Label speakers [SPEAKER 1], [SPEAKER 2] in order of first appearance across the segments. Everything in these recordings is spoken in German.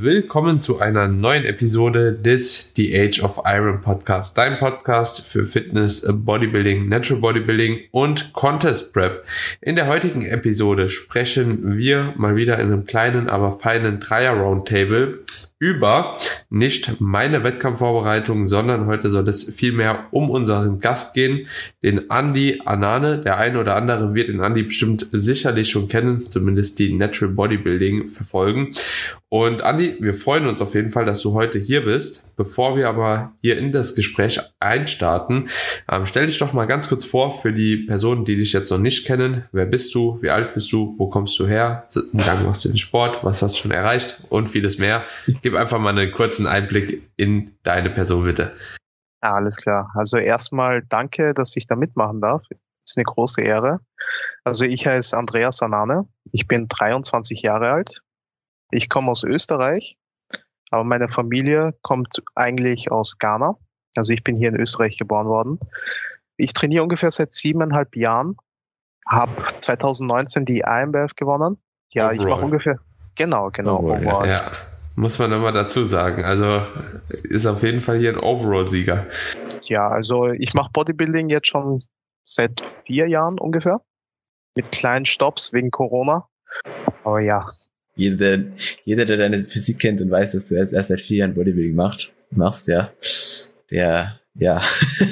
[SPEAKER 1] willkommen zu einer neuen Episode des The Age of Iron Podcast, dein Podcast für Fitness, Bodybuilding, Natural Bodybuilding und Contest Prep. In der heutigen Episode sprechen wir mal wieder in einem kleinen, aber feinen Dreier-Roundtable über nicht meine Wettkampfvorbereitung, sondern heute soll es vielmehr um unseren Gast gehen, den Andi Anane. Der eine oder andere wird den Andi bestimmt sicherlich schon kennen, zumindest die Natural Bodybuilding verfolgen. Und Andi, wir freuen uns auf jeden Fall, dass du heute hier bist. Bevor wir aber hier in das Gespräch einstarten, stell dich doch mal ganz kurz vor für die Personen, die dich jetzt noch nicht kennen. Wer bist du? Wie alt bist du? Wo kommst du her? Wie lange machst du den Sport? Was hast du schon erreicht? Und vieles mehr. Gib einfach mal einen kurzen Einblick in deine Person, bitte.
[SPEAKER 2] Ja, alles klar. Also erstmal danke, dass ich da mitmachen darf. Ist eine große Ehre. Also ich heiße Andreas Anane. Ich bin 23 Jahre alt. Ich komme aus Österreich, aber meine Familie kommt eigentlich aus Ghana. Also ich bin hier in Österreich geboren worden. Ich trainiere ungefähr seit 7,5 Jahren. Habe 2019 die IMBF gewonnen. Ja, overall. Ich mache ungefähr... Genau.
[SPEAKER 1] Overall. Ja. Muss man nochmal dazu sagen. Also ist auf jeden Fall hier ein Overall-Sieger.
[SPEAKER 2] Ja, also ich mache Bodybuilding jetzt schon seit 4 Jahren ungefähr. Mit kleinen Stops wegen Corona. Aber ja.
[SPEAKER 3] Jeder, der deine Physik kennt und weiß, dass du jetzt erst seit 4 Jahren Bodybuilding machst, der der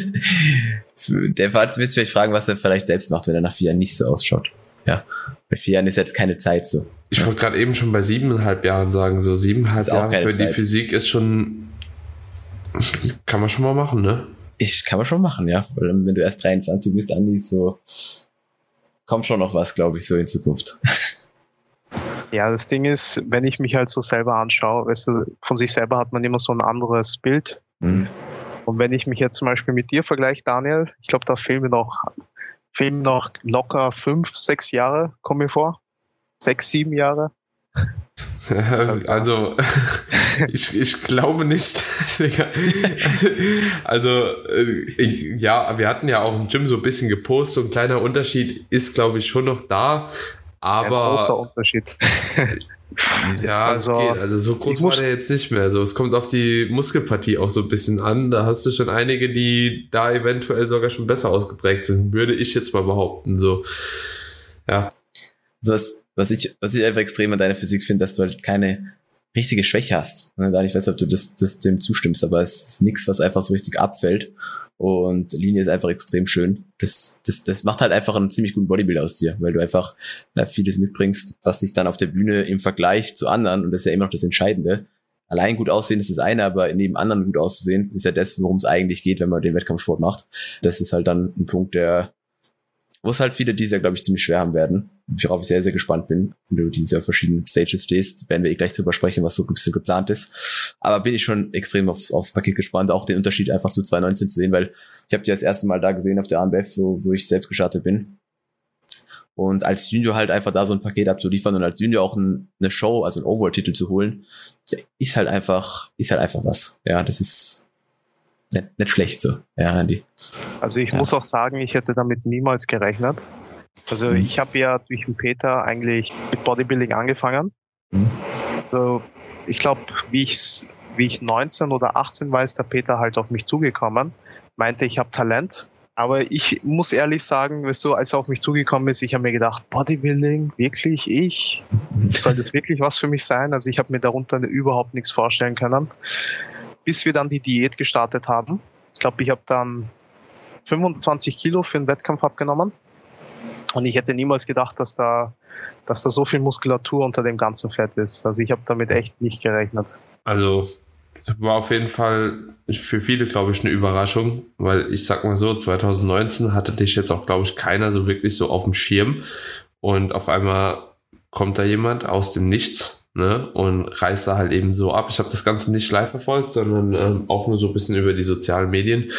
[SPEAKER 3] wird sich vielleicht fragen, was er vielleicht selbst macht, wenn er nach 4 Jahren nicht so ausschaut. Ja. Bei 4 Jahren ist jetzt keine Zeit so.
[SPEAKER 1] Ich wollte gerade eben schon bei 7,5 Jahren sagen, so 7,5 Jahre für die Physik ist schon, kann man schon mal machen, ne?
[SPEAKER 3] Kann man schon machen, ja. Vor allem, wenn du erst 23 bist, Andi, so, kommt schon noch was, glaube ich, so in Zukunft.
[SPEAKER 2] Ja, das Ding ist, wenn ich mich halt so selber anschaue, weißt du, von sich selber hat man immer so ein anderes Bild. Mhm. Und wenn ich mich jetzt zum Beispiel mit dir vergleiche, Daniel, ich glaube, da fehlen mir noch locker 5, 6 Jahre, kommen mir vor. 6, 7 Jahre.
[SPEAKER 1] Also, ich glaube nicht. Also, ja, wir hatten ja auch im Gym so ein bisschen gepostet, so ein kleiner Unterschied ist, glaube ich, schon noch da. Aber
[SPEAKER 2] ein großer Unterschied.
[SPEAKER 1] Ja, also, es geht. Also so groß war der jetzt nicht mehr. Also es kommt auf die Muskelpartie auch so ein bisschen an. Da hast du schon einige, die da eventuell sogar schon besser ausgeprägt sind, würde ich jetzt mal behaupten. So, ja.
[SPEAKER 3] Also was ich einfach extrem an deiner Physik finde, dass du halt keine richtige Schwäche hast. Ich weiß nicht, ob du das dem zustimmst, aber es ist nichts, was einfach so richtig abfällt. Und Linie ist einfach extrem schön. Das macht halt einfach einen ziemlich guten Bodybuilder aus dir, weil du einfach vieles mitbringst, was dich dann auf der Bühne im Vergleich zu anderen, und das ist ja immer noch das Entscheidende, allein gut aussehen ist das eine, aber neben anderen gut auszusehen, ist ja das, worum es eigentlich geht, wenn man den Wettkampfsport macht. Das ist halt dann ein Punkt, wo es halt viele dieses Jahr, glaube ich, ziemlich schwer haben werden. Worauf ich sehr, sehr gespannt bin. Wenn du diese auf verschiedenen Stages stehst, werden wir gleich drüber sprechen, was so ein bisschen geplant ist. Aber bin ich schon extrem aufs Paket gespannt, auch den Unterschied einfach zu 2019 zu sehen, weil ich habe die das erste Mal da gesehen auf der AMBF, wo ich selbst gestartet bin. Und als Junior halt einfach da so ein Paket abzuliefern und als Junior auch eine Show, also einen Overall-Titel zu holen, ist halt einfach was. Ja, das ist nicht schlecht so. Ja, Andy.
[SPEAKER 2] Also ich muss auch sagen, ich hätte damit niemals gerechnet. Also ich habe ja durch den Peter eigentlich mit Bodybuilding angefangen. Also ich glaube, wie ich 19 oder 18 war, ist der Peter halt auf mich zugekommen, meinte, ich habe Talent. Aber ich muss ehrlich sagen, weißt du, als er auf mich zugekommen ist, ich habe mir gedacht, Bodybuilding, wirklich ich? Soll das wirklich was für mich sein? Also ich habe mir darunter überhaupt nichts vorstellen können. Bis wir dann die Diät gestartet haben. Ich glaube, ich habe dann 25 Kilo für einen Wettkampf abgenommen. Und ich hätte niemals gedacht, dass da so viel Muskulatur unter dem ganzen Fett ist. Also ich habe damit echt nicht gerechnet.
[SPEAKER 1] Also war auf jeden Fall für viele, glaube ich, eine Überraschung, weil ich sag mal so, 2019 hatte dich jetzt auch, glaube ich, keiner so wirklich so auf dem Schirm. Und auf einmal kommt da jemand aus dem Nichts, ne, und reißt da halt eben so ab. Ich habe das Ganze nicht live verfolgt, sondern auch nur so ein bisschen über die sozialen Medien.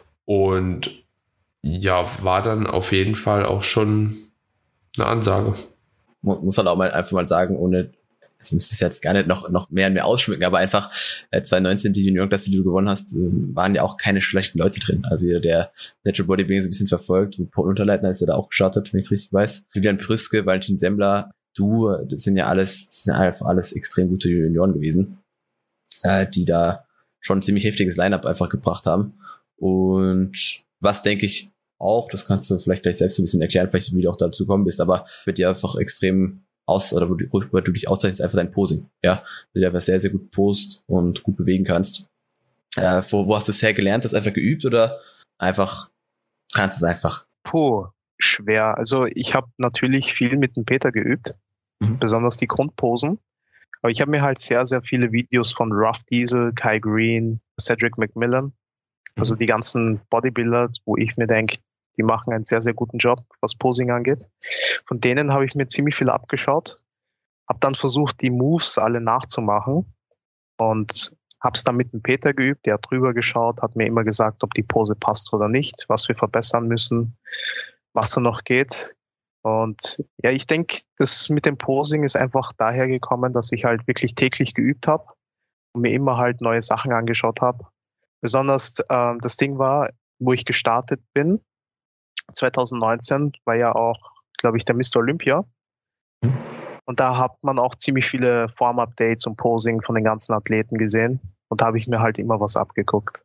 [SPEAKER 1] Und ja, war dann auf jeden Fall auch schon eine Ansage.
[SPEAKER 3] Muss halt auch einfach mal sagen, ohne, also müsste es jetzt gar nicht noch mehr und mehr ausschmücken, aber einfach 2019 die Junior-Klasse, die du gewonnen hast, waren ja auch keine schlechten Leute drin. Also jeder, der Natural Bodybuilding so ein bisschen verfolgt, Paul Unterleitner ist ja da auch gestartet, wenn ich es richtig weiß. Julian Prüske, Valentin Semmler, das sind einfach alles extrem gute Junioren gewesen, die da schon ein ziemlich heftiges Line-Up einfach gebracht haben. Und was denke ich auch, das kannst du vielleicht gleich selbst ein bisschen erklären, vielleicht wie du auch dazu gekommen bist, aber wird dir einfach extrem worüber du dich auszeichnest, einfach dein Posing. Ja, du einfach sehr, sehr gut post und gut bewegen kannst. Wo hast du es hergelernt? Hast du einfach geübt oder einfach kannst du es einfach?
[SPEAKER 2] Schwer. Also ich habe natürlich viel mit dem Peter geübt, besonders die Grundposen. Aber ich habe mir halt sehr, sehr viele Videos von Rough Diesel, Kai Green, Cedric McMillan, also die ganzen Bodybuilder, wo ich mir denke, die machen einen sehr, sehr guten Job, was Posing angeht. Von denen habe ich mir ziemlich viel abgeschaut, habe dann versucht, die Moves alle nachzumachen und habe es dann mit dem Peter geübt. Der hat drüber geschaut, hat mir immer gesagt, ob die Pose passt oder nicht, was wir verbessern müssen, was da noch geht. Und ja, ich denke, das mit dem Posing ist einfach daher gekommen, dass ich halt wirklich täglich geübt habe und mir immer halt neue Sachen angeschaut habe. Besonders das Ding war, wo ich gestartet bin, 2019 war ja auch, glaube ich, der Mr. Olympia. Und da hat man auch ziemlich viele Form-Updates und Posing von den ganzen Athleten gesehen. Und da habe ich mir halt immer was abgeguckt.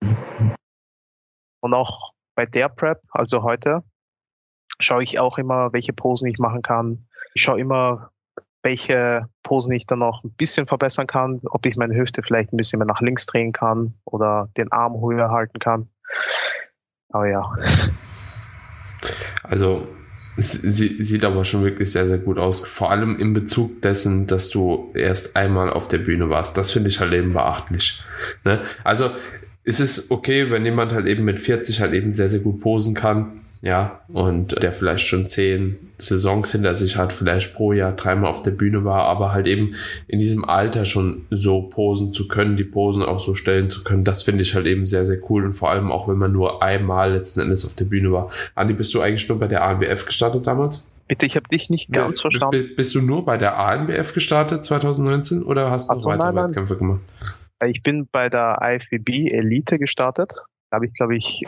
[SPEAKER 2] Und auch bei der Prep, also heute, schaue ich auch immer, welche Posen ich machen kann. Ich schaue immer, welche Posen ich dann noch ein bisschen verbessern kann, ob ich meine Hüfte vielleicht ein bisschen mehr nach links drehen kann oder den Arm höher halten kann. Aber ja.
[SPEAKER 1] Also es sieht aber schon wirklich sehr, sehr gut aus. Vor allem in Bezug dessen, dass du erst einmal auf der Bühne warst. Das finde ich halt eben beachtlich. Ne? Also es ist okay, wenn jemand halt eben mit 40 halt eben sehr, sehr gut posen kann. Ja, und der vielleicht schon 10 Saisons hinter sich hat, vielleicht pro Jahr 3-mal auf der Bühne war, aber halt eben in diesem Alter schon so posen zu können, die Posen auch so stellen zu können, das finde ich halt eben sehr, sehr cool und vor allem auch, wenn man nur einmal letzten Endes auf der Bühne war. Andi, bist du eigentlich nur bei der ANBF gestartet damals?
[SPEAKER 2] Bitte, ich habe dich nicht ganz verstanden.
[SPEAKER 1] Bist du nur bei der ANBF gestartet 2019 oder hast du noch weitere Wettkämpfe gemacht?
[SPEAKER 2] Ich bin bei der IFBB Elite gestartet. Da habe ich, glaube ich,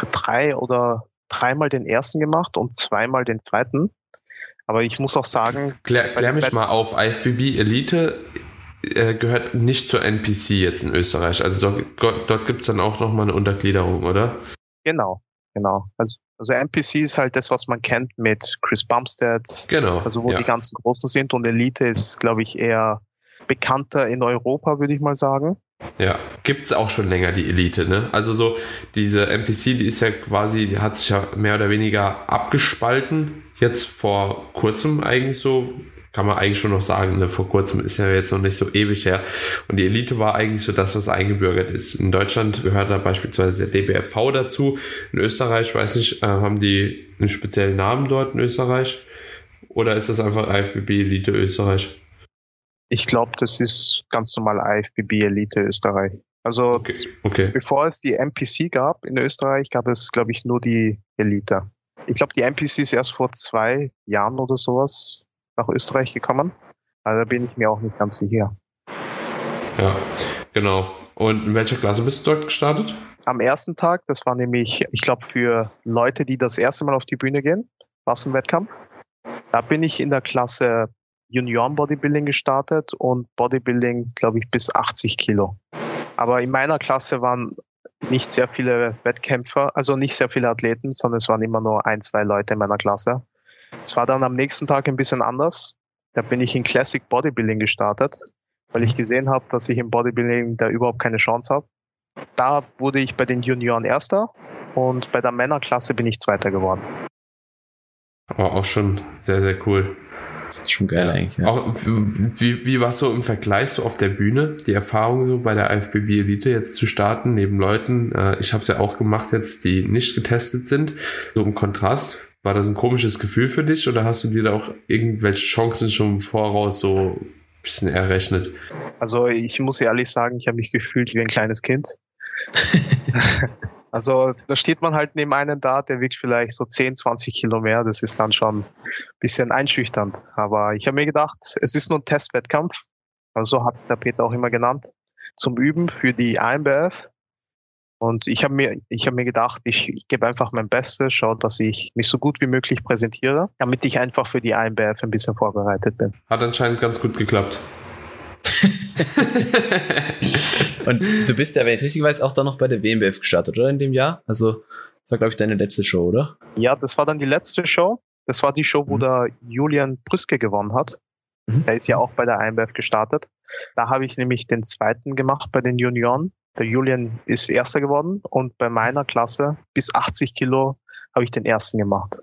[SPEAKER 2] 3-mal den ersten gemacht und 2-mal den zweiten. Aber ich muss auch sagen...
[SPEAKER 1] Klär mich mal auf, IFBB Elite gehört nicht zur NPC jetzt in Österreich. Also dort gibt es dann auch nochmal eine Untergliederung, oder?
[SPEAKER 2] Genau. Also NPC ist halt das, was man kennt mit Chris Bumstead.
[SPEAKER 1] Genau.
[SPEAKER 2] Also wo die ganzen Großen sind. Und Elite ist, glaube ich, eher bekannter in Europa, würde ich mal sagen.
[SPEAKER 1] Ja, gibt's auch schon länger die Elite, ne? Also so diese NPC, die ist ja quasi, die hat sich ja mehr oder weniger abgespalten. Jetzt vor kurzem eigentlich so, kann man eigentlich schon noch sagen, ne? Vor kurzem ist ja jetzt noch nicht so ewig her. Und die Elite war eigentlich so das, was eingebürgert ist. In Deutschland gehört da beispielsweise der DBFV dazu. In Österreich, weiß nicht, haben die einen speziellen Namen dort in Österreich? Oder ist das einfach IFBB Elite Österreich?
[SPEAKER 2] Ich glaube, das ist ganz normal IFBB Elite Österreich. Also
[SPEAKER 1] okay.
[SPEAKER 2] Bevor es die NPC gab in Österreich, gab es, glaube ich, nur die Elite. Ich glaube, die NPC ist erst vor 2 Jahren oder sowas nach Österreich gekommen. Also da bin ich mir auch nicht ganz sicher.
[SPEAKER 1] Ja, genau. Und in welcher Klasse bist du dort gestartet?
[SPEAKER 2] Am ersten Tag, das war nämlich, ich glaube, für Leute, die das erste Mal auf die Bühne gehen, war es ein Wettkampf. Da bin ich in der Klasse Junioren-Bodybuilding gestartet und Bodybuilding, glaube ich, bis 80 Kilo. Aber in meiner Klasse waren nicht sehr viele Wettkämpfer, also nicht sehr viele Athleten, sondern es waren immer nur 1-2 Leute in meiner Klasse. Es war dann am nächsten Tag ein bisschen anders. Da bin ich in Classic Bodybuilding gestartet, weil ich gesehen habe, dass ich im Bodybuilding da überhaupt keine Chance habe. Da wurde ich bei den Junioren Erster und bei der Männerklasse bin ich Zweiter geworden.
[SPEAKER 1] Aber auch schon sehr, sehr cool.
[SPEAKER 3] Schon geil eigentlich. Ja.
[SPEAKER 1] Auch, wie war es so im Vergleich so auf der Bühne, die Erfahrung so bei der IFBB Elite jetzt zu starten, neben Leuten, ich habe es ja auch gemacht jetzt, die nicht getestet sind, so im Kontrast, war das ein komisches Gefühl für dich oder hast du dir da auch irgendwelche Chancen schon im Voraus so ein bisschen errechnet?
[SPEAKER 2] Also ich muss ehrlich sagen, ich habe mich gefühlt wie ein kleines Kind. Also da steht man halt neben einem da, der wiegt vielleicht so 10, 20 Kilo mehr. Das ist dann schon ein bisschen einschüchternd. Aber ich habe mir gedacht, es ist nur ein Testwettkampf. Also hat der Peter auch immer genannt. Zum Üben für die ANBF. Und ich habe mir gedacht, ich gebe einfach mein Bestes, schaue, dass ich mich so gut wie möglich präsentiere, damit ich einfach für die INBF ein bisschen vorbereitet bin.
[SPEAKER 1] Hat anscheinend ganz gut geklappt.
[SPEAKER 3] Und du bist ja, wenn ich es richtig weiß, auch dann noch bei der WNBF gestartet, oder in dem Jahr? Also, das war, glaube ich, deine letzte Show, oder?
[SPEAKER 2] Ja, das war dann die letzte Show. Das war die Show, wo der Julian Brüske gewonnen hat. Der ist ja auch bei der INBF gestartet. Da habe ich nämlich den zweiten gemacht bei den Junioren. Der Julian ist Erster geworden und bei meiner Klasse bis 80 Kilo habe ich den Ersten gemacht.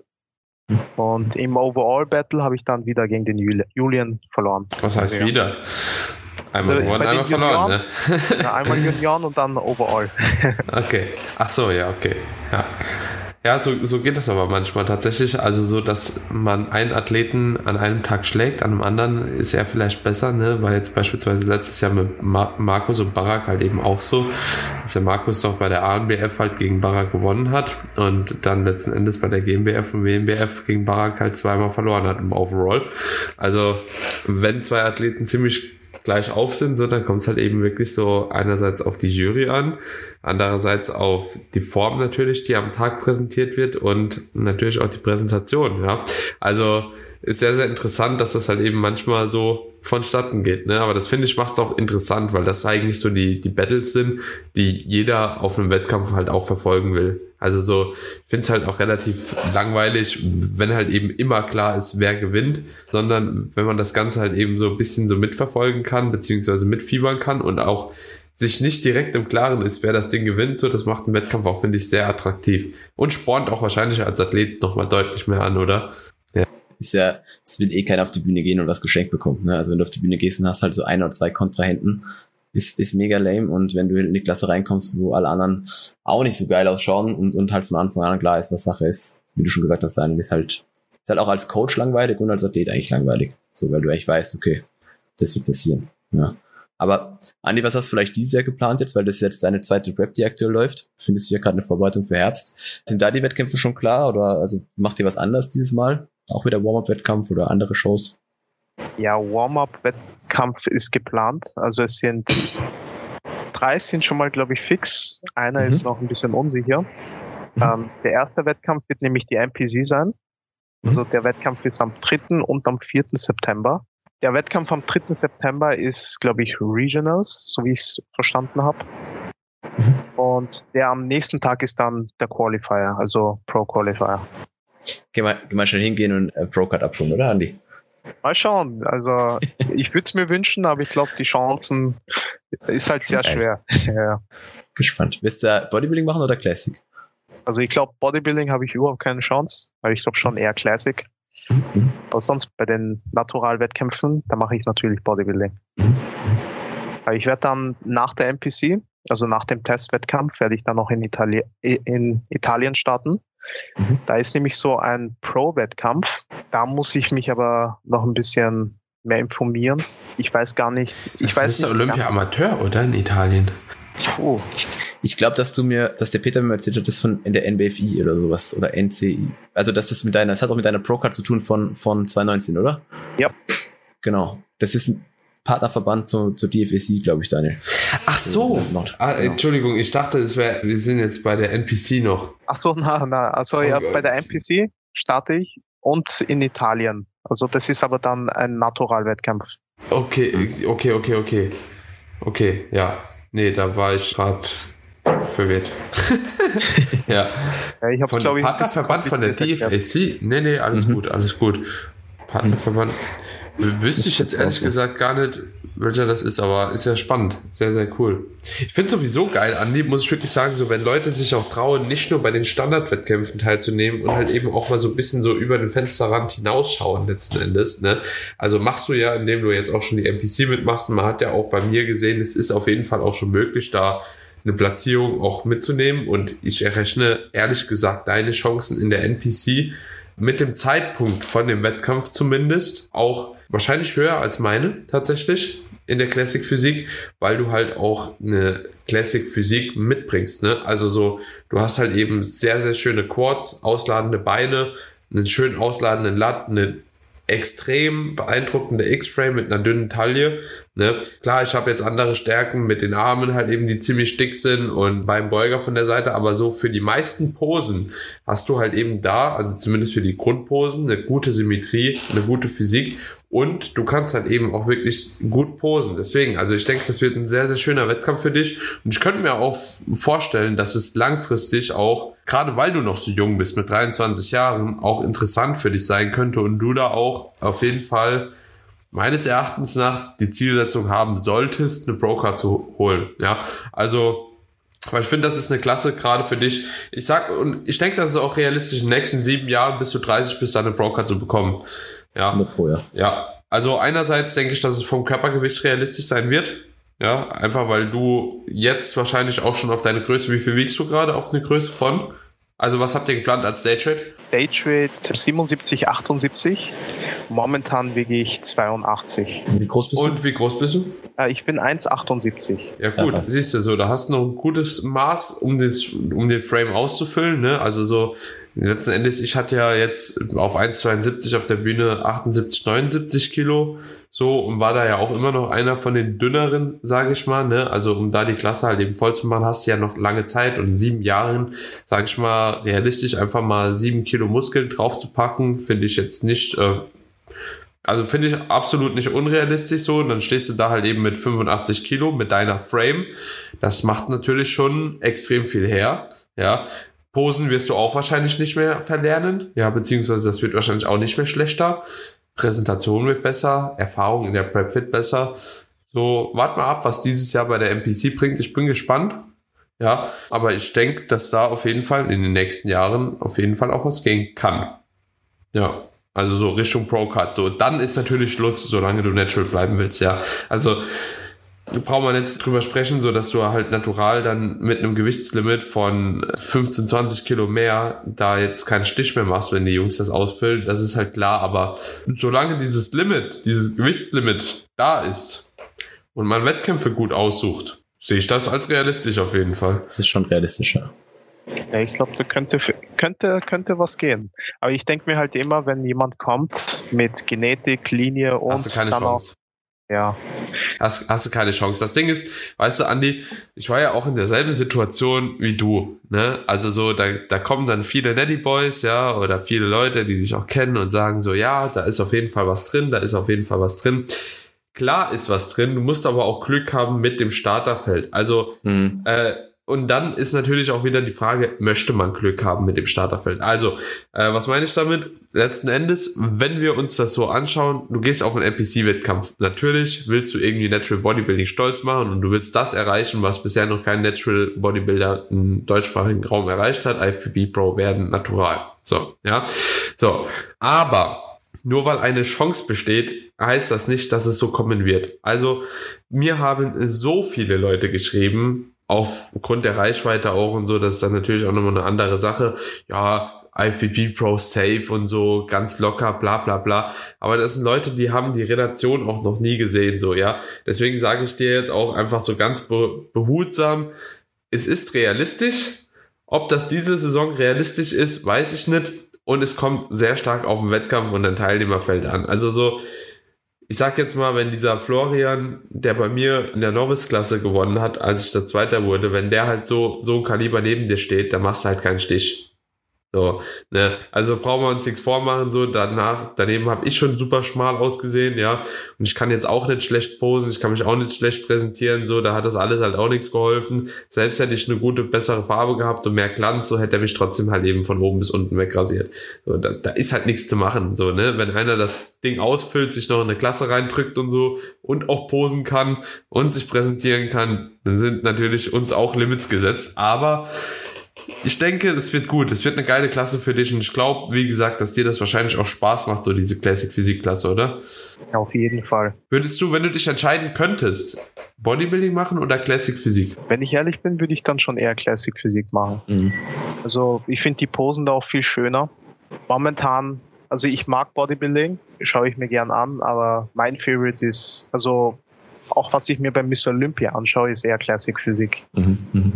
[SPEAKER 2] Und im Overall-Battle habe ich dann wieder gegen den Julian verloren.
[SPEAKER 1] Was heißt wieder? Einmal gewonnen, einmal verloren, ne?
[SPEAKER 2] Ja, einmal Junioren und dann Overall.
[SPEAKER 1] Okay. Ach so, ja, okay. Ja, so geht das aber manchmal tatsächlich. Also so, dass man einen Athleten an einem Tag schlägt, an einem anderen ist er vielleicht besser, ne? War jetzt beispielsweise letztes Jahr mit Markus und Barak halt eben auch so, dass der Markus doch bei der ANBF halt gegen Barak gewonnen hat und dann letzten Endes bei der GmbF und WNBF gegen Barak halt zweimal verloren hat im Overall. Also wenn zwei Athleten ziemlich gleich auf sind, so, dann kommt es halt eben wirklich so einerseits auf die Jury an, andererseits auf die Form natürlich, die am Tag präsentiert wird und natürlich auch die Präsentation, ja. Also ist sehr, sehr interessant, dass das halt eben manchmal so vonstatten geht, ne? Aber das finde ich macht es auch interessant, weil das eigentlich so die Battles sind, die jeder auf einem Wettkampf halt auch verfolgen will. Also so, ich finde es halt auch relativ langweilig, wenn halt eben immer klar ist, wer gewinnt, sondern wenn man das Ganze halt eben so ein bisschen so mitverfolgen kann, beziehungsweise mitfiebern kann und auch sich nicht direkt im Klaren ist, wer das Ding gewinnt, so, das macht einen Wettkampf auch, finde ich, sehr attraktiv und spornt auch wahrscheinlich als Athlet nochmal deutlich mehr an, oder? Ja.
[SPEAKER 3] Ist ja, es will eh keiner auf die Bühne gehen und was geschenkt bekommt, ne? Also wenn du auf die Bühne gehst und hast halt so ein oder zwei Kontrahenten, ist mega lame, und wenn du in die Klasse reinkommst, wo alle anderen auch nicht so geil ausschauen und halt von Anfang an klar ist, was Sache ist, wie du schon gesagt hast, dann ist halt auch als Coach langweilig und als Athlet eigentlich langweilig. So, weil du echt weißt, okay, das wird passieren. Ja. Aber Andi, was hast du vielleicht dieses Jahr geplant jetzt, weil das jetzt deine zweite Prep, die aktuell läuft? Findest du ja gerade eine Vorbereitung für Herbst? Sind da die Wettkämpfe schon klar, oder also macht ihr was anders dieses Mal? Auch wieder Warm-Up-Wettkampf oder andere Shows?
[SPEAKER 2] Ja, Warm-Up-Wettkampf ist geplant. Also es sind 3 sind schon mal, glaube ich, fix. Einer ist noch ein bisschen unsicher. Der erste Wettkampf wird nämlich die NPC sein. Also der Wettkampf ist am 3. und am 4. September. Der Wettkampf am 3. September ist, glaube ich, Regionals, so wie ich es verstanden habe. Und der am nächsten Tag ist dann der Qualifier, also Pro Qualifier.
[SPEAKER 3] Geh mal schnell hingehen und Pro-Card abholen, oder Andi?
[SPEAKER 2] Mal schauen. Also ich würde es mir wünschen, aber ich glaube, die Chancen ist halt sehr schwer. Ja.
[SPEAKER 3] Gespannt. Willst du Bodybuilding machen oder Classic?
[SPEAKER 2] Also ich glaube, Bodybuilding habe ich überhaupt keine Chance, weil ich glaube schon eher Classic. Aber sonst bei den Natural-Wettkämpfen, da mache ich natürlich Bodybuilding. Weil ich werde dann nach der NPC, also nach dem Testwettkampf, werde ich dann noch in Italien starten. Da ist nämlich so ein Pro-Wettkampf. Da muss ich mich aber noch ein bisschen mehr informieren. Ich weiß gar nicht.
[SPEAKER 1] Das ist der Olympia-Amateur, oder? In Italien.
[SPEAKER 2] Oh.
[SPEAKER 3] Ich glaube, dass der Peter mir erzählt hat, das von in der NBFI oder sowas oder NCI. Also das hat auch mit deiner Pro-Card zu tun von 2019, oder?
[SPEAKER 2] Ja.
[SPEAKER 3] Genau. Das ist ein Partnerverband zur DFSI, glaube ich, Daniel.
[SPEAKER 1] Ach so.
[SPEAKER 3] Genau.
[SPEAKER 1] Entschuldigung, ich dachte, wir sind jetzt bei der NPC noch.
[SPEAKER 2] Ach so, also ja, bei der NPC starte ich und in Italien. Also das ist aber dann ein Natural-Wettkampf.
[SPEAKER 1] Okay, ja. Nee, da war ich gerade verwirrt. Ja.
[SPEAKER 2] Ich hab's,
[SPEAKER 1] von dem Partnerverband von der DFSC? Nee, alles gut. Partnerverband. Wüsste ich jetzt ehrlich gesagt gar nicht, welcher das ist, aber ist ja spannend. Sehr, sehr cool. Ich finde es sowieso geil, Andi, muss ich wirklich sagen, so wenn Leute sich auch trauen, nicht nur bei den Standardwettkämpfen teilzunehmen und halt eben auch mal so ein bisschen so über den Fensterrand hinausschauen letzten Endes, ne? Also machst du ja, indem du jetzt auch schon die NPC mitmachst, und man hat ja auch bei mir gesehen, es ist auf jeden Fall auch schon möglich, da eine Platzierung auch mitzunehmen, und ich errechne ehrlich gesagt deine Chancen in der NPC mit dem Zeitpunkt von dem Wettkampf zumindest auch wahrscheinlich höher als meine tatsächlich in der Classic Physik, weil du halt auch eine Classic Physik mitbringst, ne? Also so, du hast halt eben sehr, sehr schöne Quads, ausladende Beine, einen schön ausladenden Lat, eine extrem beeindruckender X-Frame mit einer dünnen Taille. Ne? Klar, ich habe jetzt andere Stärken mit den Armen halt eben, die ziemlich dick sind und beim Beuger von der Seite, aber so für die meisten Posen hast du halt eben da, also zumindest für die Grundposen, eine gute Symmetrie, eine gute Physik und du kannst halt eben auch wirklich gut posen. Deswegen, also ich denke, das wird ein sehr, sehr schöner Wettkampf für dich und ich könnte mir auch vorstellen, dass es langfristig auch, gerade weil du noch so jung bist, mit 23 Jahren, auch interessant für dich sein könnte und du da auch auf jeden Fall meines Erachtens nach die Zielsetzung haben solltest, eine Pro-Card zu holen. Ja, also, weil ich finde, das ist eine Klasse gerade für dich. Ich denke, das ist auch realistisch, in den nächsten 7 Jahren bis du 30 bist, da eine Pro-Card zu bekommen. Ja. Ja. Also einerseits denke ich, dass es vom Körpergewicht realistisch sein wird. Ja, einfach weil du jetzt wahrscheinlich auch schon auf deine Größe, wie viel wiegst du gerade auf eine Größe von? Also was habt ihr geplant als Daytrade?
[SPEAKER 2] Daytrade 77, 78. Momentan wiege ich 82.
[SPEAKER 3] Und wie groß bist du?
[SPEAKER 1] Und wie groß bist du?
[SPEAKER 2] Ich bin 1,78.
[SPEAKER 1] Ja gut, siehst du so, da hast du noch ein gutes Maß, um den Frame auszufüllen, ne? Also so, letzten Endes, ich hatte ja jetzt auf 1,72 auf der Bühne 78, 79 Kilo, so, und war da ja auch immer noch einer von den dünneren, sage ich mal, ne? Also um da die Klasse halt eben voll zu machen, hast du ja noch lange Zeit und in 7 Jahren, sage ich mal, realistisch einfach mal 7 Kilo Muskeln drauf zu packen, finde ich jetzt nicht, also finde ich absolut nicht unrealistisch so. Und dann stehst du da halt eben mit 85 Kilo mit deiner Frame. Das macht natürlich schon extrem viel her. Ja, Posen wirst du auch wahrscheinlich nicht mehr verlernen. Ja, beziehungsweise das wird wahrscheinlich auch nicht mehr schlechter. Präsentation wird besser. Erfahrung in der Prep wird besser. So, wart mal ab, was dieses Jahr bei der NPC bringt. Ich bin gespannt. Ja, aber ich denke, dass da auf jeden Fall in den nächsten Jahren auf jeden Fall auch was gehen kann. Ja. Also so Richtung Pro-Card. So, dann ist natürlich Schluss, solange du natural bleiben willst, ja. Also, du brauchst mal nicht drüber sprechen, so dass du halt natural dann mit einem Gewichtslimit von 15, 20 Kilo mehr da jetzt keinen Stich mehr machst, wenn die Jungs das ausfüllen. Das ist halt klar, aber solange dieses Gewichtslimit da ist und man Wettkämpfe gut aussucht, sehe ich das als realistisch auf jeden Fall.
[SPEAKER 3] Das ist schon realistischer.
[SPEAKER 2] Ja, ich glaube, da könnte was gehen. Aber ich denke mir halt immer, wenn jemand kommt mit Genetik, Linie und
[SPEAKER 1] hast du keine Chance.
[SPEAKER 2] Ja.
[SPEAKER 1] Hast du keine Chance. Das Ding ist, weißt du, Andi, ich war ja auch in derselben Situation wie du, ne? Also so, da kommen dann viele Netty Boys, ja, oder viele Leute, die dich auch kennen und sagen so, ja, da ist auf jeden Fall was drin, da ist auf jeden Fall was drin. Klar ist was drin, du musst aber auch Glück haben mit dem Starterfeld. Also, und dann ist natürlich auch wieder die Frage, möchte man Glück haben mit dem Starterfeld? Also, was meine ich damit? Letzten Endes, wenn wir uns das so anschauen, du gehst auf einen NPC-Wettkampf. Natürlich willst du irgendwie Natural Bodybuilding stolz machen und du willst das erreichen, was bisher noch kein Natural Bodybuilder im deutschsprachigen Raum erreicht hat. IFBB Pro werden natural. So, ja. So. Aber nur weil eine Chance besteht, heißt das nicht, dass es so kommen wird. Also, mir haben so viele Leute geschrieben, aufgrund der Reichweite auch und so, das ist dann natürlich auch nochmal eine andere Sache. Ja, IFBB Pro safe und so, ganz locker, bla bla bla. Aber das sind Leute, die haben die Relation auch noch nie gesehen, so, ja. Deswegen sage ich dir jetzt auch einfach so ganz behutsam, es ist realistisch. Ob das diese Saison realistisch ist, weiß ich nicht. Und es kommt sehr stark auf den Wettkampf und den Teilnehmerfeld an. Also so, ich sag jetzt mal, wenn dieser Florian, der bei mir in der Novice-Klasse gewonnen hat, als ich da Zweiter wurde, wenn der halt so ein Kaliber neben dir steht, dann machst du halt keinen Stich. So, ne, also brauchen wir uns nichts vormachen, so, daneben habe ich schon super schmal ausgesehen, ja, und ich kann jetzt auch nicht schlecht posen, ich kann mich auch nicht schlecht präsentieren, so, da hat das alles halt auch nichts geholfen, selbst hätte ich eine gute, bessere Farbe gehabt und mehr Glanz, so hätte er mich trotzdem halt eben von oben bis unten wegrasiert, so, da ist halt nichts zu machen, so, ne, wenn einer das Ding ausfüllt, sich noch in eine Klasse reindrückt und so und auch posen kann und sich präsentieren kann, dann sind natürlich uns auch Limits gesetzt, aber ich denke, es wird gut. Es wird eine geile Klasse für dich und ich glaube, wie gesagt, dass dir das wahrscheinlich auch Spaß macht, so diese Classic-Physik-Klasse, oder?
[SPEAKER 2] Ja, auf jeden Fall.
[SPEAKER 1] Würdest du, wenn du dich entscheiden könntest, Bodybuilding machen oder Classic-Physik?
[SPEAKER 2] Wenn ich ehrlich bin, würde ich dann schon eher Classic-Physik machen. Mhm. Also ich finde die Posen da auch viel schöner. Momentan, also ich mag Bodybuilding, schaue ich mir gern an, aber mein Favorite ist, also auch was ich mir bei Mr. Olympia anschaue, ist eher Classic-Physik.
[SPEAKER 3] Mhm.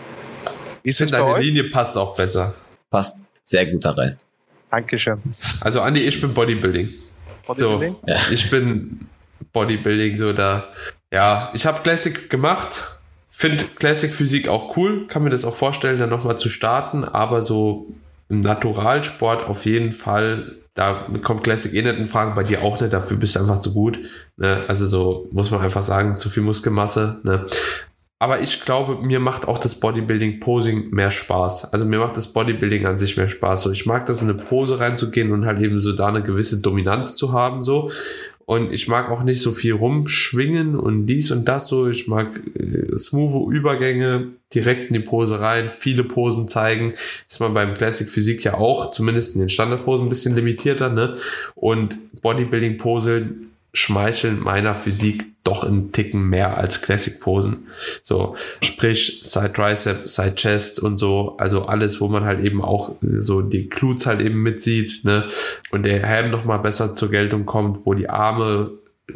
[SPEAKER 1] Ich finde, deine Linie passt auch besser.
[SPEAKER 3] Passt sehr gut da rein.
[SPEAKER 2] Dankeschön.
[SPEAKER 1] Also Andi, ich bin Bodybuilding.
[SPEAKER 2] Bodybuilding?
[SPEAKER 1] So, ich bin Bodybuilding so da. Ja, ich habe Classic gemacht, finde Classic Physik auch cool, kann mir das auch vorstellen, dann nochmal zu starten, aber so im Naturalsport auf jeden Fall, da kommt Classic nicht in Frage, bei dir auch nicht, dafür bist du einfach zu gut. Ne? Also so muss man einfach sagen, zu viel Muskelmasse. Ne? Aber ich glaube, mir macht auch das Bodybuilding-Posing mehr Spaß. Also mir macht das Bodybuilding an sich mehr Spaß. So, ich mag das, in eine Pose reinzugehen und halt eben so da eine gewisse Dominanz zu haben. So. Und ich mag auch nicht so viel rumschwingen und dies und das so. Ich mag smooth Übergänge, direkt in die Pose rein, viele Posen zeigen. Ist man beim Classic Physik ja auch, zumindest in den Standardposen, ein bisschen limitierter. Ne? Und Bodybuilding-Posen schmeicheln meiner Physik doch einen Ticken mehr als Classic-Posen. So, sprich Side Tricep, Side Chest und so, also alles, wo man halt eben auch so die Glutes halt eben mitsieht, ne, und der Helm nochmal besser zur Geltung kommt, wo die Arme,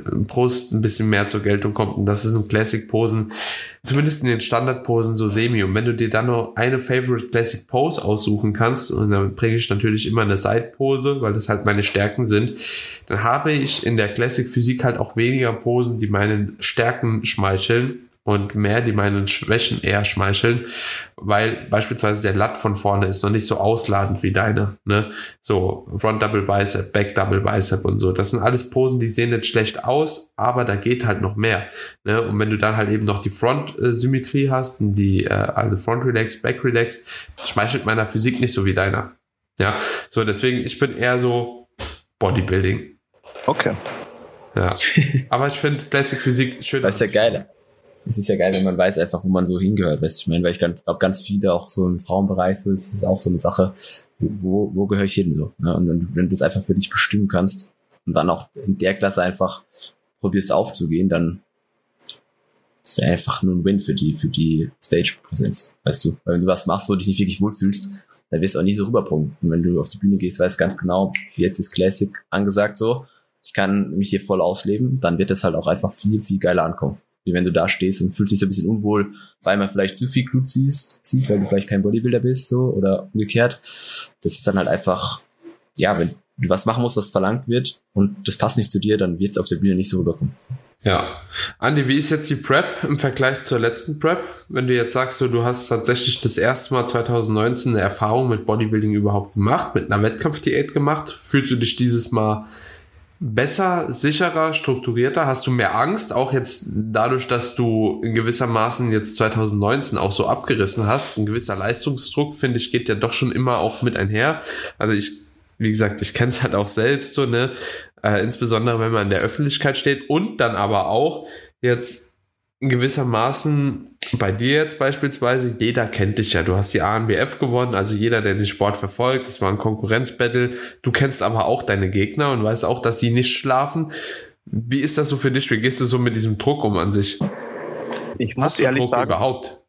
[SPEAKER 1] Brust ein bisschen mehr zur Geltung kommt, und das ist in Classic-Posen, zumindest in den Standardposen so semi, und wenn du dir dann noch eine Favorite Classic Pose aussuchen kannst, und dann bringe ich natürlich immer eine Side-Pose, weil das halt meine Stärken sind, dann habe ich in der Classic Physik halt auch weniger Posen, die meinen Stärken schmeicheln, und mehr, die meinen Schwächen eher schmeicheln, weil beispielsweise der Lat von vorne ist noch nicht so ausladend wie deine, ne? So Front Double Bicep, Back Double Bicep und so. Das sind alles Posen, die sehen nicht schlecht aus, aber da geht halt noch mehr, ne? Und wenn du dann halt eben noch die Front-Symmetrie hast, also Front Relax, Back Relax, schmeichelt meiner Physik nicht so wie deiner. Ja, so deswegen, ich bin eher so Bodybuilding.
[SPEAKER 2] Okay.
[SPEAKER 1] Ja, aber ich finde Classic Physik schön.
[SPEAKER 3] Das ist ja geil. Es ist ja geil, wenn man weiß einfach, wo man so hingehört, weißt du, ich meine, weil ich glaube, ganz viele auch so im Frauenbereich, so ist es auch so eine Sache, wo gehöre ich hin, so, ne? Und wenn du das einfach für dich bestimmen kannst und dann auch in der Klasse einfach probierst aufzugehen, dann ist ja einfach nur ein Win für die Stage-Präsenz, weißt du, weil wenn du was machst, wo du dich nicht wirklich wohlfühlst, dann wirst du auch nicht so rüberpunkten. Und wenn du auf die Bühne gehst, weißt ganz genau, jetzt ist Classic angesagt so, ich kann mich hier voll ausleben, dann wird das halt auch einfach viel, viel geiler ankommen. Wie wenn du da stehst und fühlst dich so ein bisschen unwohl, weil man vielleicht zu viel Blut sieht, weil du vielleicht kein Bodybuilder bist, so, oder umgekehrt. Das ist dann halt einfach, ja, wenn du was machen musst, was verlangt wird und das passt nicht zu dir, dann wird es auf der Bühne nicht so rüberkommen.
[SPEAKER 1] Ja. Andi, wie ist jetzt die Prep im Vergleich zur letzten Prep? Wenn du jetzt sagst, du hast tatsächlich das erste Mal 2019 eine Erfahrung mit Bodybuilding überhaupt gemacht, mit einer Wettkampfdiät gemacht, fühlst du dich dieses Mal besser, sicherer, strukturierter? Hast du mehr Angst? Auch jetzt dadurch, dass du in gewissermaßen jetzt 2019 auch so abgerissen hast. Ein gewisser Leistungsdruck, finde ich, geht ja doch schon immer auch mit einher. Also wie gesagt, ich kenne es halt auch selbst so, ne? Insbesondere, wenn man in der Öffentlichkeit steht und dann aber auch jetzt in gewissermaßen bei dir jetzt beispielsweise, jeder kennt dich ja, du hast die ANBF gewonnen, also jeder, der den Sport verfolgt, das war ein Konkurrenzbattle, du kennst aber auch deine Gegner und weißt auch, dass sie nicht schlafen. Wie ist das so für dich? Wie gehst du so mit diesem Druck um an sich?
[SPEAKER 2] Ich muss ehrlich
[SPEAKER 1] Druck
[SPEAKER 2] sagen,
[SPEAKER 1] überhaupt?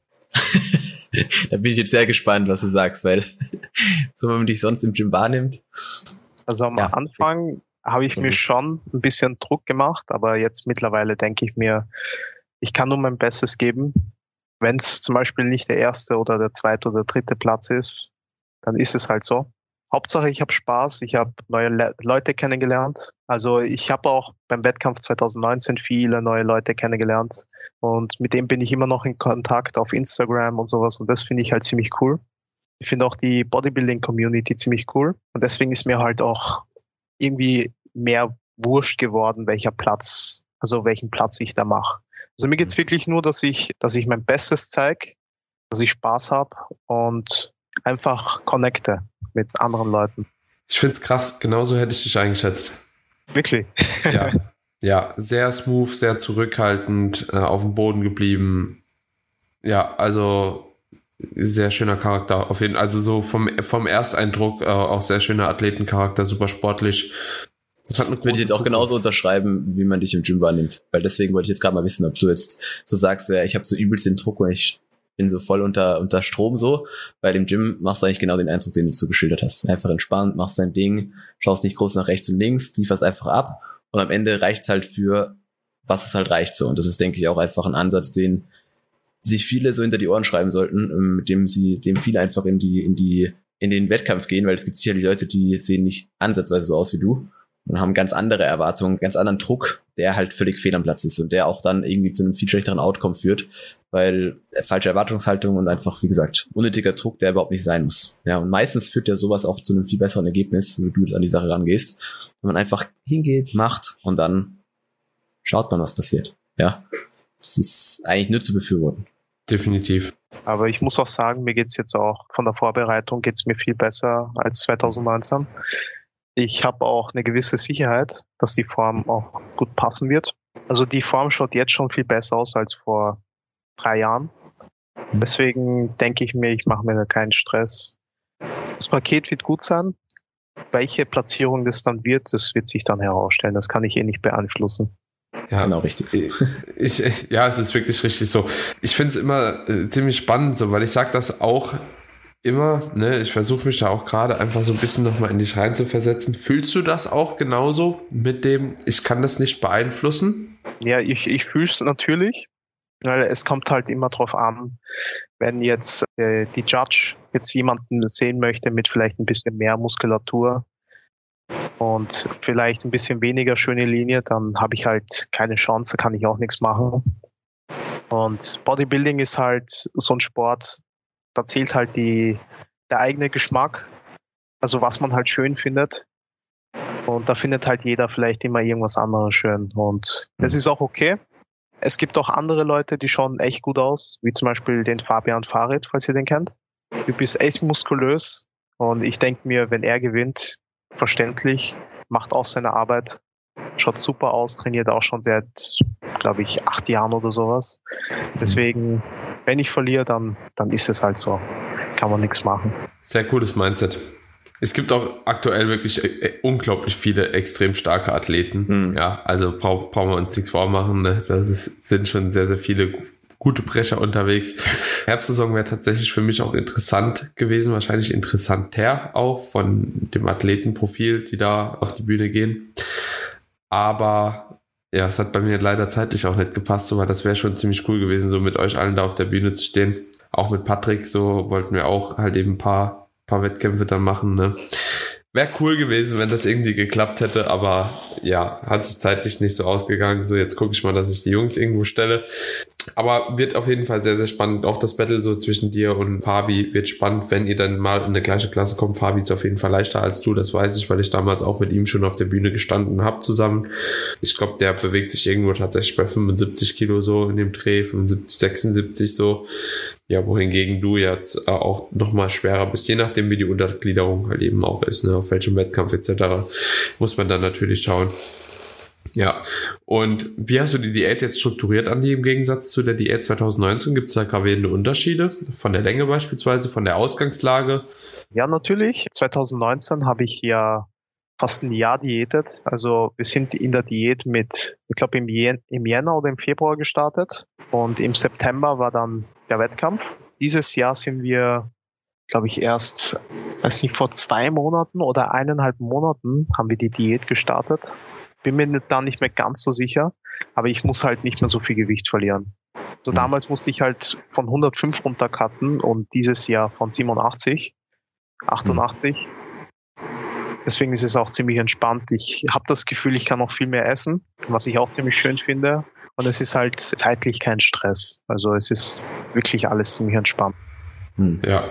[SPEAKER 3] Da bin ich jetzt sehr gespannt, was du sagst, weil so, wenn man dich sonst im Gym wahrnimmt.
[SPEAKER 2] also am Anfang habe ich mir schon ein bisschen Druck gemacht, aber jetzt mittlerweile denke ich mir, ich kann nur mein Bestes geben. Wenn es zum Beispiel nicht der erste oder der zweite oder dritte Platz ist, dann ist es halt so. Hauptsache, ich habe Spaß, ich habe neue Leute kennengelernt. Also ich habe auch beim Wettkampf 2019 viele neue Leute kennengelernt und mit denen bin ich immer noch in Kontakt auf Instagram und sowas und das finde ich halt ziemlich cool. Ich finde auch die Bodybuilding-Community ziemlich cool und deswegen ist mir halt auch irgendwie mehr wurscht geworden, welchen Platz ich da mache. Also mir geht's wirklich nur, dass ich mein Bestes zeige, dass ich Spaß habe und einfach connecte mit anderen Leuten.
[SPEAKER 1] Ich find's krass, genauso hätte ich dich eingeschätzt.
[SPEAKER 2] Wirklich?
[SPEAKER 1] Ja, sehr smooth, sehr zurückhaltend, auf dem Boden geblieben. Ja, also sehr schöner Charakter auf jeden Fall. Also so vom Ersteindruck auch sehr schöner Athletencharakter, super sportlich. Das hat würde
[SPEAKER 3] ich jetzt auch genauso unterschreiben, wie man dich im Gym wahrnimmt. Weil deswegen wollte ich jetzt gerade mal wissen, ob du jetzt so sagst, ja, ich habe so übelst den Druck und ich bin so voll unter Strom so. Bei dem Gym machst du eigentlich genau den Eindruck, den du so geschildert hast. Einfach entspannt, machst dein Ding, schaust nicht groß nach rechts und links, lieferst einfach ab und am Ende reicht's halt für, was es halt reicht so. Und das ist, denke ich, auch einfach ein Ansatz, den sich viele so hinter die Ohren schreiben sollten, mit dem viele einfach in den Wettkampf gehen, weil es gibt sicherlich Leute, die sehen nicht ansatzweise so aus wie du. und haben ganz andere Erwartungen, ganz anderen Druck, der halt völlig fehl am Platz ist und der auch dann irgendwie zu einem viel schlechteren Outcome führt, weil falsche Erwartungshaltung und einfach, wie gesagt, unnötiger Druck, der überhaupt nicht sein muss. Ja, und meistens führt ja sowas auch zu einem viel besseren Ergebnis, wie du jetzt an die Sache rangehst, wenn man einfach hingeht, macht und dann schaut man, was passiert. Ja, das ist eigentlich nur zu befürworten.
[SPEAKER 1] Definitiv.
[SPEAKER 2] Aber ich muss auch sagen, mir geht's jetzt auch von der Vorbereitung geht's mir viel besser als 2019. Ich habe auch eine gewisse Sicherheit, dass die Form auch gut passen wird. Also die Form schaut jetzt schon viel besser aus als vor 3 Jahren. Deswegen denke ich mir, ich mache mir da keinen Stress. Das Paket wird gut sein. Welche Platzierung das dann wird, das wird sich dann herausstellen. Das kann ich nicht beeinflussen.
[SPEAKER 3] Ja, genau, richtig.
[SPEAKER 1] Ja, es ist wirklich richtig so. Ich finde es immer ziemlich spannend, so, weil ich sage das auch immer, ne, ich versuche mich da auch gerade einfach so ein bisschen nochmal in dich rein zu versetzen. Fühlst du das auch genauso mit dem, ich kann das nicht beeinflussen?
[SPEAKER 2] Ja, ich fühle es natürlich, weil es kommt halt immer drauf an, wenn jetzt die Judge jetzt jemanden sehen möchte mit vielleicht ein bisschen mehr Muskulatur und vielleicht ein bisschen weniger schöne Linie, dann habe ich halt keine Chance, da kann ich auch nichts machen. Und Bodybuilding ist halt so ein Sport, da zählt halt der eigene Geschmack, also was man halt schön findet. Und da findet halt jeder vielleicht immer irgendwas anderes schön. Und das ist auch okay. Es gibt auch andere Leute, die schauen echt gut aus, wie zum Beispiel den Fabian Farid, falls ihr den kennt. Du bist echt muskulös und ich denke mir, wenn er gewinnt, verständlich, macht auch seine Arbeit, schaut super aus, trainiert auch schon seit, glaube ich, 8 Jahren oder sowas. Deswegen, wenn ich verliere, dann ist es halt so. Kann man nichts machen.
[SPEAKER 1] Sehr cooles Mindset. Es gibt auch aktuell wirklich unglaublich viele extrem starke Athleten. Ja, also brauchen wir uns nichts vormachen. Ne? Sind schon sehr, sehr viele gute Brecher unterwegs. Herbstsaison wäre tatsächlich für mich auch interessant gewesen, wahrscheinlich interessanter auch von dem Athletenprofil, die da auf die Bühne gehen. Aber ja, es hat bei mir leider zeitlich auch nicht gepasst, aber das wäre schon ziemlich cool gewesen, so mit euch allen da auf der Bühne zu stehen. Auch mit Patrick, so wollten wir auch halt eben ein paar Wettkämpfe dann machen, ne? Wäre cool gewesen, wenn das irgendwie geklappt hätte, aber ja, hat sich zeitlich nicht so ausgegangen. So, jetzt gucke ich mal, dass ich die Jungs irgendwo stelle. Aber wird auf jeden Fall sehr, sehr spannend. Auch das Battle so zwischen dir und Fabi wird spannend, wenn ihr dann mal in eine gleiche Klasse kommt. Fabi ist auf jeden Fall leichter als du, das weiß ich, weil ich damals auch mit ihm schon auf der Bühne gestanden habe zusammen. Ich glaube, der bewegt sich irgendwo tatsächlich bei 75 Kilo so in dem Dreh, 75, 76 so. Ja, wohingegen du jetzt auch nochmal schwerer bist, je nachdem, wie die Untergliederung halt eben auch ist, ne, auf welchem Wettkampf etc. muss man dann natürlich schauen. Ja, und wie hast du die Diät jetzt strukturiert, Andi, im Gegensatz zu der Diät 2019? Gibt es da gravierende Unterschiede? Von der Länge beispielsweise, von der Ausgangslage?
[SPEAKER 2] Ja, natürlich. 2019 habe ich ja fast ein Jahr diätet. Also wir sind in der Diät ich glaube im Jänner oder im Februar gestartet. Und im September war dann der Wettkampf. Dieses Jahr sind wir, glaube ich, erst, weiß nicht, vor 2 Monaten oder 1,5 Monaten haben wir die Diät gestartet. Bin mir da nicht mehr ganz so sicher, aber ich muss halt nicht mehr so viel Gewicht verlieren. So damals musste ich halt von 105 runtercutten und dieses Jahr von 87, 88. Deswegen ist es auch ziemlich entspannt. Ich habe das Gefühl, ich kann noch viel mehr essen, was ich auch ziemlich schön finde. Und es ist halt zeitlich kein Stress. Also es ist wirklich alles ziemlich entspannt.
[SPEAKER 1] Ja,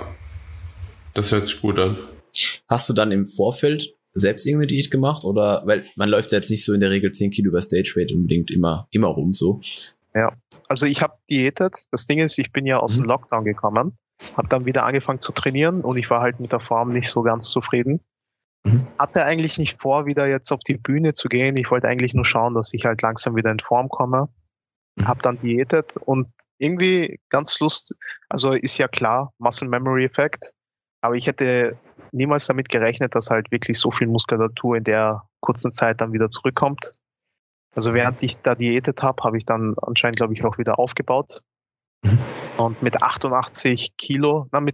[SPEAKER 1] das hört sich gut an.
[SPEAKER 3] Hast du dann im Vorfeld selbst irgendeine Diät gemacht? Oder, weil man läuft ja jetzt nicht so in der Regel 10 Kilo über Stage Weight unbedingt immer rum so.
[SPEAKER 2] Ja, also ich habe diätet. Das Ding ist, ich bin ja aus dem Lockdown gekommen, habe dann wieder angefangen zu trainieren und ich war halt mit der Form nicht so ganz zufrieden. Hatte eigentlich nicht vor, wieder jetzt auf die Bühne zu gehen. Ich wollte eigentlich nur schauen, dass ich halt langsam wieder in Form komme. Habe dann diätet und irgendwie ganz also ist ja klar, Muscle Memory Effekt, aber ich hätte niemals damit gerechnet, dass halt wirklich so viel Muskulatur in der kurzen Zeit dann wieder zurückkommt. Also während ich da diätet habe ich dann anscheinend, glaube ich, auch wieder aufgebaut. Und mit 86 Kilo, mit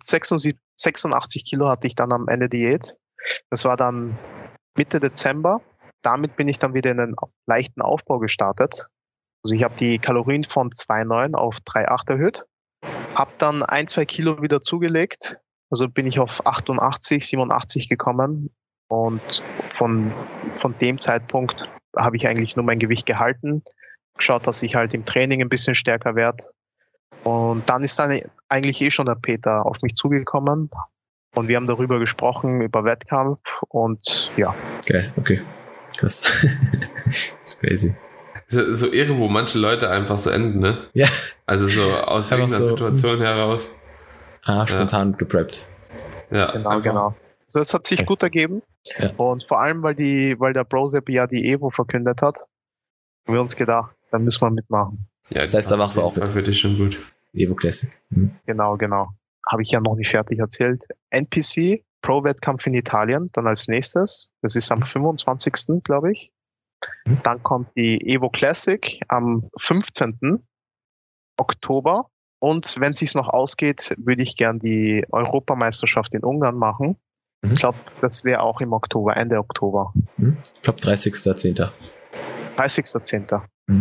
[SPEAKER 2] 86 Kilo hatte ich dann am Ende Diät. Das war dann Mitte Dezember. Damit bin ich dann wieder in einen leichten Aufbau gestartet. Also ich habe die Kalorien von 2,9 auf 3,8 erhöht. Habe dann 1-2 Kilo wieder zugelegt. Also bin ich auf 88, 87 gekommen. Und von dem Zeitpunkt habe ich eigentlich nur mein Gewicht gehalten, geschaut, dass ich halt im Training ein bisschen stärker werde. Und dann ist eigentlich schon der Peter auf mich zugekommen und wir haben darüber gesprochen, über Wettkampf und ja.
[SPEAKER 3] Geil, okay. Krass. Das ist crazy.
[SPEAKER 1] So Ehre, wo manche Leute einfach so enden, ne?
[SPEAKER 3] Ja.
[SPEAKER 1] Also so aus irgendeiner Situation heraus.
[SPEAKER 3] Spontan gepreppt.
[SPEAKER 1] Ja,
[SPEAKER 2] genau. Also es hat sich gut ergeben. Ja. Und vor allem, weil der Brosep ja die Evo verkündet hat, haben wir uns gedacht, dann müssen wir mitmachen.
[SPEAKER 3] Ja, das heißt, da machst du auch mit.
[SPEAKER 1] Für dich schon gut.
[SPEAKER 3] Evo Classic.
[SPEAKER 2] Genau. Habe ich ja noch nicht fertig erzählt. NPC, Pro-Wettkampf in Italien, dann als nächstes. Das ist am 25. glaube ich. Dann kommt die Evo Classic am 15. Oktober. Und wenn es sich noch ausgeht, würde ich gern die Europameisterschaft in Ungarn machen. Ich glaube, das wäre auch im Oktober, Ende Oktober.
[SPEAKER 3] Ich glaube 30.10.
[SPEAKER 2] 30.10.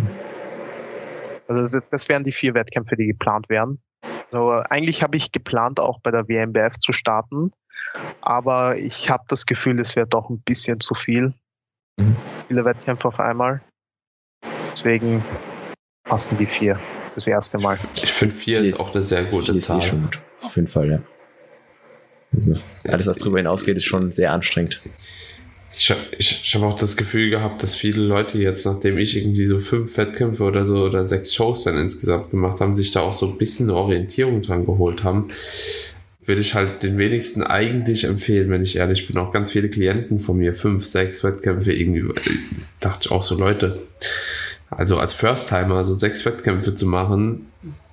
[SPEAKER 2] Also das wären die 4 Wettkämpfe, die geplant wären. Also eigentlich habe ich geplant, auch bei der WMBF zu starten, aber ich habe das Gefühl, es wäre doch ein bisschen zu viel. Viele Wettkämpfe auf einmal. Deswegen passen die 4 das erste Mal.
[SPEAKER 1] Ich finde 4 ist auch eine sehr gute Zahl.
[SPEAKER 3] Ist schon gut. Auf jeden Fall, ja. Also alles, was drüber hinausgeht, ist schon sehr anstrengend.
[SPEAKER 1] Ich habe auch das Gefühl gehabt, dass viele Leute jetzt, nachdem ich irgendwie so 5 Wettkämpfe oder so oder 6 Shows dann insgesamt gemacht haben, sich da auch so ein bisschen eine Orientierung dran geholt haben. Würde ich halt den wenigsten eigentlich empfehlen, wenn ich ehrlich bin. Auch ganz viele Klienten von mir, 5, 6 Wettkämpfe irgendwie, dachte ich auch so, Leute, also als First-Timer so 6 Wettkämpfe zu machen,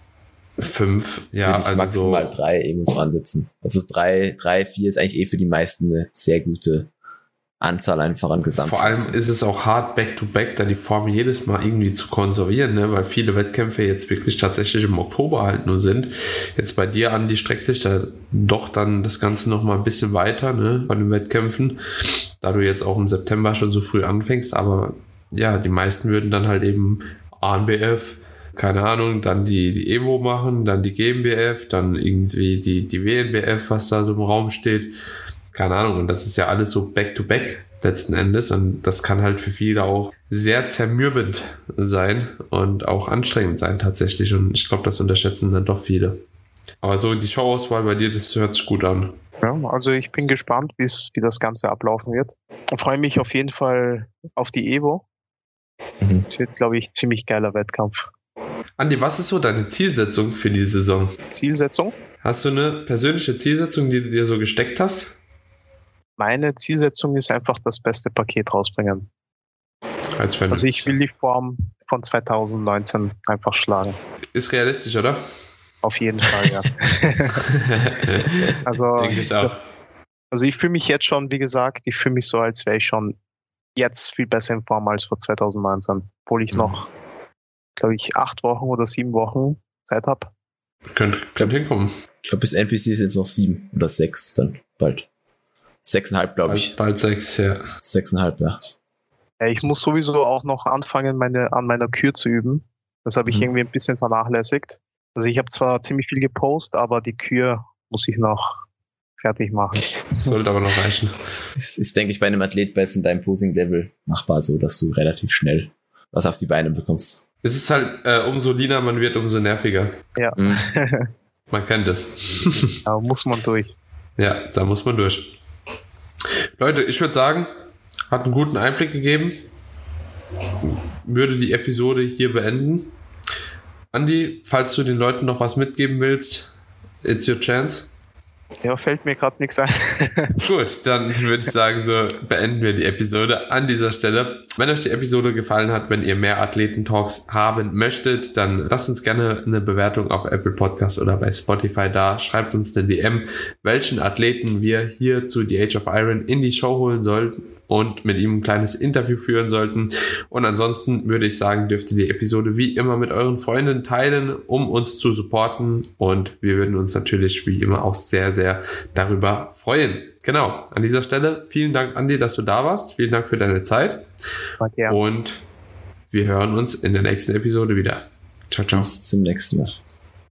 [SPEAKER 1] 5, ja,
[SPEAKER 3] würde ich
[SPEAKER 1] also
[SPEAKER 3] maximal
[SPEAKER 1] so
[SPEAKER 3] 3 irgendwo so ansetzen. Also 3, 4 ist eigentlich für die meisten eine sehr gute Anzahl einfach an Gesamt.
[SPEAKER 1] Vor allem ist es auch hart, back-to-back, da die Form jedes Mal irgendwie zu konservieren, ne? Weil viele Wettkämpfe jetzt wirklich tatsächlich im Oktober halt nur sind. Jetzt bei dir, Andi, streckt sich da doch dann das Ganze noch mal ein bisschen weiter, ne? Bei den Wettkämpfen, da du jetzt auch im September schon so früh anfängst, aber ja, die meisten würden dann halt eben ANBF, keine Ahnung, dann die Evo machen, dann die GmbF, dann irgendwie die WNBF, was da so im Raum steht. Keine Ahnung, und das ist ja alles so back-to-back letzten Endes und das kann halt für viele auch sehr zermürbend sein und auch anstrengend sein tatsächlich und ich glaube, das unterschätzen dann doch viele. Aber so die Showauswahl bei dir, das hört sich gut an.
[SPEAKER 2] Ja, also ich bin gespannt, wie das Ganze ablaufen wird und freue mich auf jeden Fall auf die Evo. Es wird, glaube ich, ziemlich geiler Wettkampf.
[SPEAKER 1] Andi, was ist so deine Zielsetzung für die Saison?
[SPEAKER 2] Zielsetzung?
[SPEAKER 1] Hast du eine persönliche Zielsetzung, die du dir so gesteckt hast?
[SPEAKER 2] Meine Zielsetzung ist einfach das beste Paket rausbringen. Also ich will die Form von 2019 einfach schlagen.
[SPEAKER 1] Ist realistisch, oder?
[SPEAKER 2] Auf jeden Fall, ja. Also, denke ich auch. Also ich fühle mich jetzt schon, wie gesagt, ich fühle mich so, als wäre ich schon jetzt viel besser in Form als vor 2019. Obwohl ich noch, glaube ich, 8 Wochen oder 7 Wochen Zeit habe.
[SPEAKER 1] Könnte hinkommen.
[SPEAKER 3] Ich glaube, bis NPC sind es noch 7 oder 6 dann bald. 6,5, glaube ich.
[SPEAKER 1] Bald 6, ja.
[SPEAKER 3] 6,5, ja.
[SPEAKER 2] Ich muss sowieso auch noch anfangen, an meiner Kür zu üben. Das habe ich irgendwie ein bisschen vernachlässigt. Also ich habe zwar ziemlich viel gepostet, aber die Kür muss ich noch fertig machen.
[SPEAKER 1] Sollte aber noch reichen.
[SPEAKER 3] Ist, denke ich, bei einem Athlet von deinem Posing-Level machbar so, dass du relativ schnell was auf die Beine bekommst.
[SPEAKER 1] Es ist halt, umso leaner man wird, umso nerviger.
[SPEAKER 2] Ja.
[SPEAKER 1] Man kennt es.
[SPEAKER 2] Da muss man durch.
[SPEAKER 1] Ja, da muss man durch. Leute, ich würde sagen, hat einen guten Einblick gegeben. Würde die Episode hier beenden. Andi, falls du den Leuten noch was mitgeben willst, it's your chance.
[SPEAKER 2] Ja, fällt mir gerade nichts ein.
[SPEAKER 1] Gut, dann würde ich sagen, so beenden wir die Episode an dieser Stelle. Wenn euch die Episode gefallen hat, wenn ihr mehr Athletentalks haben möchtet, dann lasst uns gerne eine Bewertung auf Apple Podcasts oder bei Spotify da. Schreibt uns eine DM, welchen Athleten wir hier zu The Age of Iron in die Show holen sollten und mit ihm ein kleines Interview führen sollten. Und ansonsten würde ich sagen, dürft ihr die Episode wie immer mit euren Freunden teilen, um uns zu supporten. Und wir würden uns natürlich wie immer auch sehr, sehr darüber freuen. Genau, an dieser Stelle vielen Dank, Andi, dass du da warst. Vielen Dank für deine Zeit.
[SPEAKER 2] Danke.
[SPEAKER 1] Und wir hören uns in der nächsten Episode wieder. Ciao, ciao.
[SPEAKER 3] Bis zum nächsten Mal.